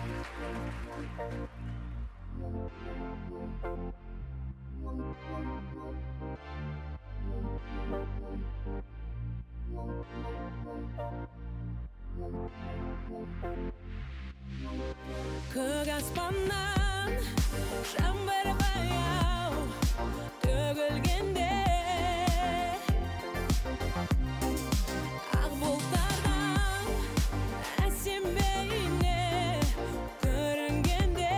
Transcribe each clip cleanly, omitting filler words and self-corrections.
Көк аспаннан жаңбыр баяу төгілгенде, ақ бұлттардан әсем бейне көрінгенде,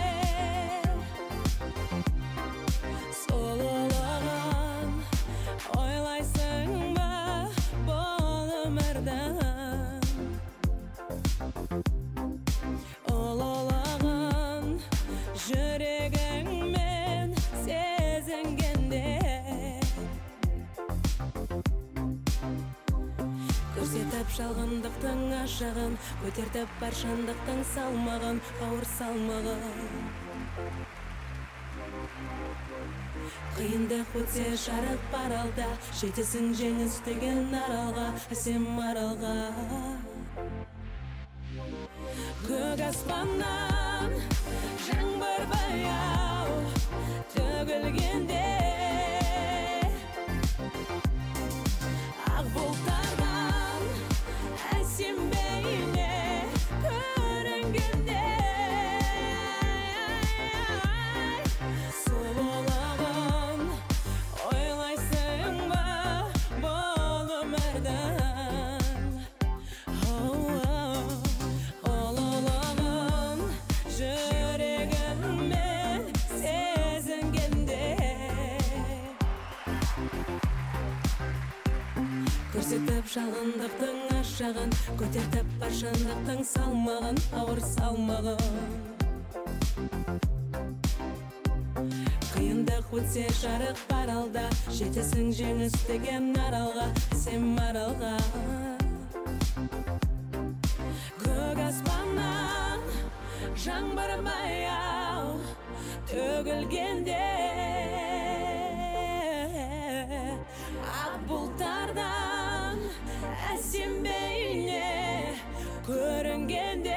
сұлулығын ойлайсың ба бұл өмірдің? Жүрегіңмен сезінгенде, көрсетіп шалғындықтың ашығын, көтертіп бар шындықтың салмағын, ауыр салмағын. Қиындық өтсе жарық бар алда, жетесің жеңіс деген аралға, әсем аралға. Көк аспаннан жаңбыр баяу төгілгенде, ақ бұлттардан әсем бейне көрінгенде, сұлулығын ойлайсың ба бұл өмірдің? Көрсетіп жалғындықтың ашығын, көтертіп бар шындықтың салмағын, ауыр салмағын. Қиындық өтсе жарық бар алда, жетесің жеңіс деген аралға, әсем аралға. Көк аспаннан жаңбыр баяу төгілгенде, ақ бұлттардан әсем бейне көрінгенде,